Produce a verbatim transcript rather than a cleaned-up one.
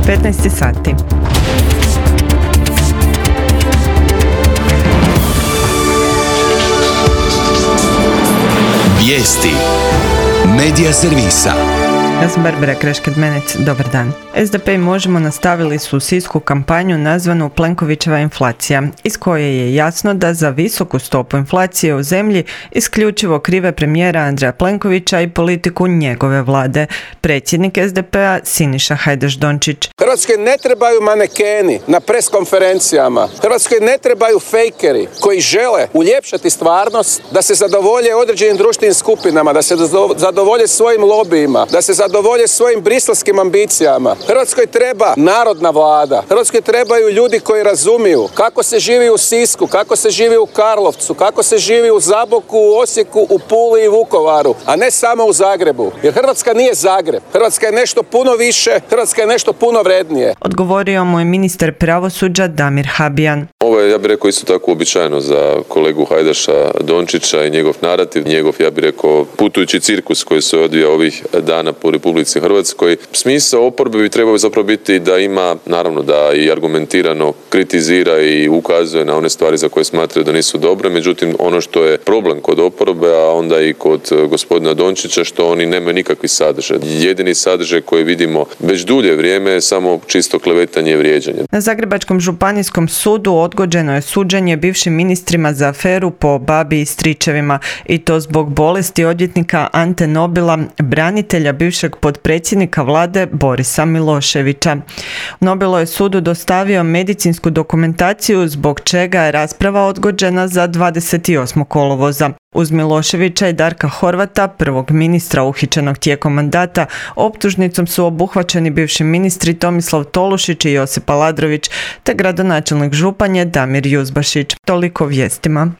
petnaest sati. Vijesti Medija servisa. Ja sam Barbara Krešked-Menec, dobar dan. es de pe i Možemo nastavili su sisku kampanju nazvanu Plenkovićeva inflacija, iz koje je jasno da za visoku stopu inflacije u zemlji isključivo krive premijera Andreja Plenkovića i politiku njegove vlade. Predsjednik es de pea Siniša Hajdaš-Dončić. Hrvatskoj ne trebaju manekeni na preskonferencijama. Hrvatskoj ne trebaju fejkeri koji žele uljepšati stvarnost da se zadovolje određenim društvenim skupinama, da se zadovolje svojim lobijima, da se zadovolje svojim briselskim ambicijama. Hrvatskoj treba narodna vlada. Hrvatskoj trebaju ljudi koji razumiju kako se živi u Sisku, kako se živi u Karlovcu, kako se živi u Zaboku, u Osijeku, u Puli i Vukovaru, a ne samo u Zagrebu. Jer Hrvatska nije Zagreb. Hrvatska je nešto puno više, Hrvatska je nešto puno vrednije. Odgovorio mu je ministar pravosuđa Damir Habijan. Ovo je, ja bih rekao, isto tako uobičajeno za kolegu Hajdaša Dončića i njegov narativ, njegov, ja bih rekao, putujući cirkus koji se odvija ovih dana po Republici Hrvatskoj. Smisao oporbe bi trebao zapravo biti da ima, naravno, da i argumentirano kritizira i ukazuje na one stvari za koje smatraju da nisu dobre, međutim ono što je problem kod oporbe, a onda i kod gospodina Dončića, što oni nemaju nikakvi sadržaj. Jedini sadržaj koji vidimo već dulje vrijeme je samo čisto klevetanje i vrijeđanje. Na Zagrebačkom županijskom sudu odgođeno je suđenje bivšim ministrima za aferu po babi i stričevima, i to zbog bolesti odvjetnika Ante Nobila, branitelja bivšeg potpredsjednika vlade Borisa Miloševića. Nobilo je sudu dostavio medicinsku dokumentaciju zbog čega je rasprava odgođena za dvadeset osmog kolovoza. Uz Miloševića i Darka Horvata, prvog ministra uhićenog tijekom mandata, optužnicom su obuhvaćeni bivši ministri Tomislav Tolušić i Josip Aladrović, te gradonačelnik Županje Damir Juzbašić. Toliko vijestima.